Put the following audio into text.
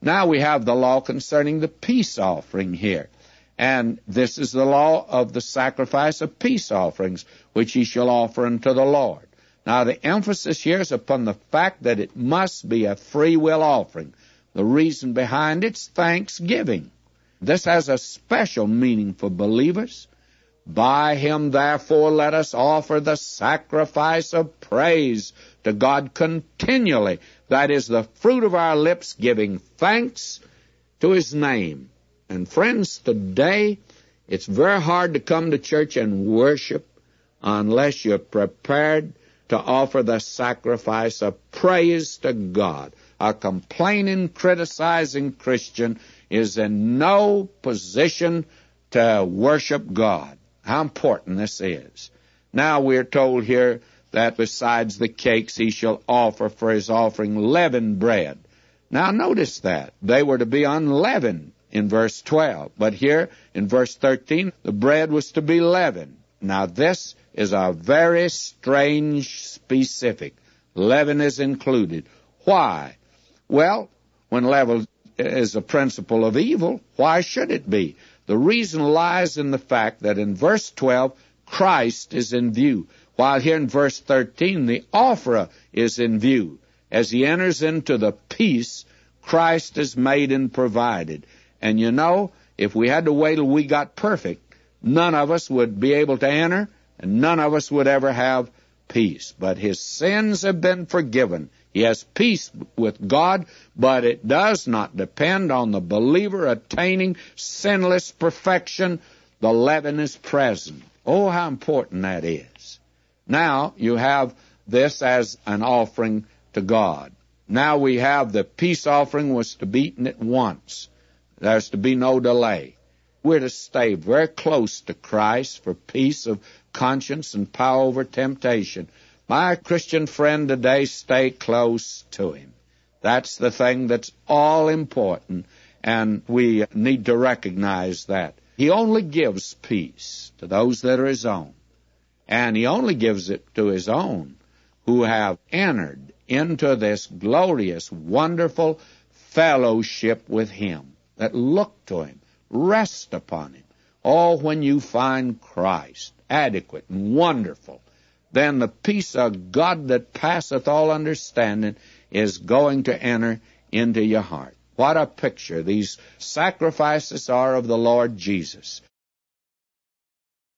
Now we have the law concerning the peace offering here. And this is the law of the sacrifice of peace offerings, which ye shall offer unto the Lord. Now the emphasis here is upon the fact that it must be a free will offering. The reason behind it's thanksgiving. This has a special meaning for believers. By him, therefore, let us offer the sacrifice of praise to God continually. That is the fruit of our lips, giving thanks to his name. And friends, today it's very hard to come to church and worship unless you're prepared to offer the sacrifice of praise to God. A complaining, criticizing Christian is in no position to worship God. How important this is. Now we're told here that besides the cakes he shall offer for his offering leavened bread. Now notice that. They were to be unleavened in verse 12. But here in verse 13, the bread was to be leavened. Now this is a very strange specific. Leaven is included. Why? Well, when leaven is a principle of evil, why should it be? The reason lies in the fact that in verse 12, Christ is in view, while here in verse 13, the offerer is in view. As he enters into the peace, Christ is made and provided. And you know, if we had to wait till we got perfect, none of us would be able to enter, and none of us would ever have peace. But his sins have been forgiven. He has peace with God, but it does not depend on the believer attaining sinless perfection. The leaven is present. Oh, how important that is. Now you have this as an offering to God. Now we have the peace offering was to be eaten at once. There's to be no delay. We're to stay very close to Christ for peace of conscience and power over temptation. My Christian friend today, stay close to him. That's the thing that's all important, and we need to recognize that. He only gives peace to those that are his own, and he only gives it to his own who have entered into this glorious, wonderful fellowship with him, that look to him, rest upon him. Oh, when you find Christ adequate and wonderful, then the peace of God that passeth all understanding is going to enter into your heart. What a picture these sacrifices are of the Lord Jesus.